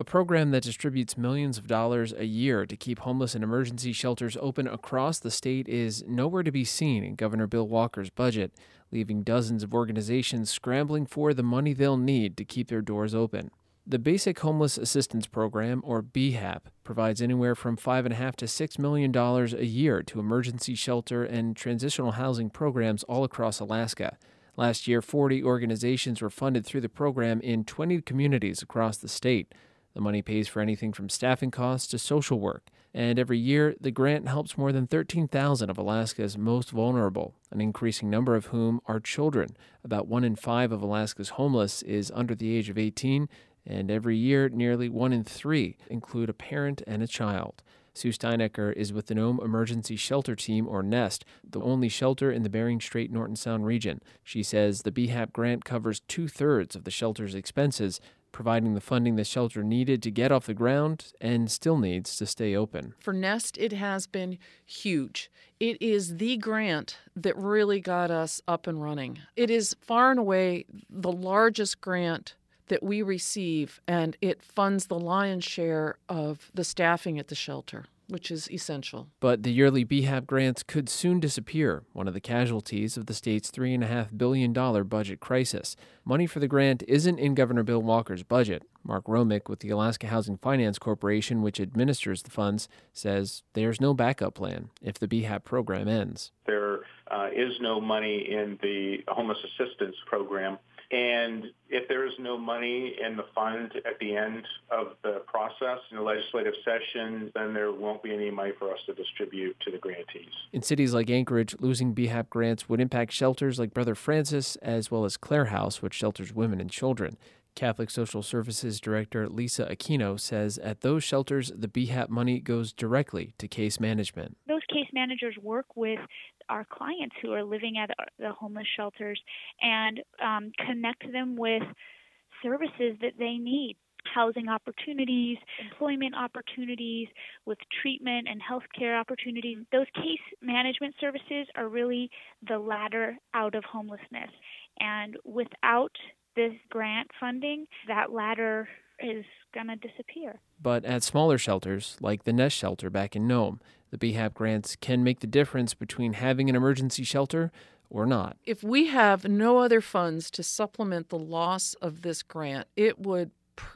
a program that distributes millions of dollars a year to keep homeless and emergency shelters open across the state, is nowhere to be seen in Governor Bill Walker's budget, leaving dozens of organizations scrambling for the money they'll need to keep their doors open. The Basic Homeless Assistance Program, or BHAP, provides anywhere from $5.5 to $6 million a year to emergency shelter and transitional housing programs all across Alaska. Last year, 40 organizations were funded through the program in 20 communities across the state. The money pays for anything from staffing costs to social work, and every year the grant helps more than 13,000 of Alaska's most vulnerable, an increasing number of whom are children. About 1 in 5 of Alaska's homeless is under the age of 18, and every year nearly 1 in 3 include a parent and a child. Sue Steinecker is with the Nome Emergency Shelter Team, or NEST, the only shelter in the Bering Strait-Norton Sound region. She says the BHAP grant covers 2/3 of the shelter's expenses, providing the funding the shelter needed to get off the ground and still needs to stay open. For NEST, it has been huge. It is the grant that really got us up and running. It is far and away the largest grant that we receive, and it funds the lion's share of the staffing at the shelter, which is essential. But the yearly BHAP grants could soon disappear, one of the casualties of the state's $3.5 billion budget crisis. Money for the grant isn't in Governor Bill Walker's budget. Mark Romick with the Alaska Housing Finance Corporation, which administers the funds, says there's no backup plan if the BHAP program ends. There is no money in the homeless assistance program. And if there is no money in the fund at the end of the process in the legislative session, then there won't be any money for us to distribute to the grantees. In cities like Anchorage, losing BHAP grants would impact shelters like Brother Francis, as well as Clare House, which shelters women and children. Catholic Social Services Director Lisa Aquino says at those shelters, the BHAP money goes directly to case management. Those case managers work with our clients who are living at the homeless shelters and connect them with services that they need. Housing opportunities, employment opportunities, with treatment and healthcare opportunities. Those case management services are really the ladder out of homelessness. And without this grant funding, that ladder is going to disappear. But at smaller shelters, like the Nest shelter back in Nome, the BHAP grants can make the difference between having an emergency shelter or not. If we have no other funds to supplement the loss of this grant, it would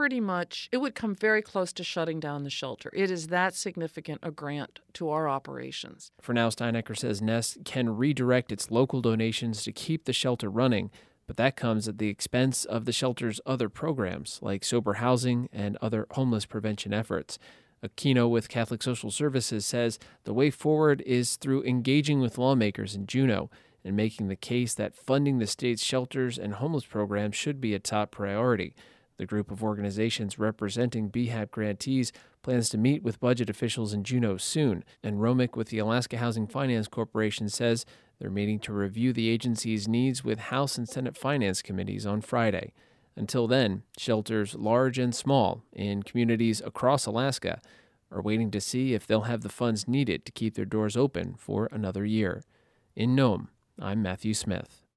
come very close to shutting down the shelter. It is that significant a grant to our operations. For now, Steinecker says Nest can redirect its local donations to keep the shelter running, but that comes at the expense of the shelter's other programs, like sober housing and other homeless prevention efforts. Aquino with Catholic Social Services says the way forward is through engaging with lawmakers in Juneau and making the case that funding the state's shelters and homeless programs should be a top priority. The group of organizations representing BHAP grantees plans to meet with budget officials in Juneau soon, and Romick with the Alaska Housing Finance Corporation says they're meeting to review the agency's needs with House and Senate Finance committees on Friday. Until then, shelters large and small in communities across Alaska are waiting to see if they'll have the funds needed to keep their doors open for another year. In Nome, I'm Matthew Smith.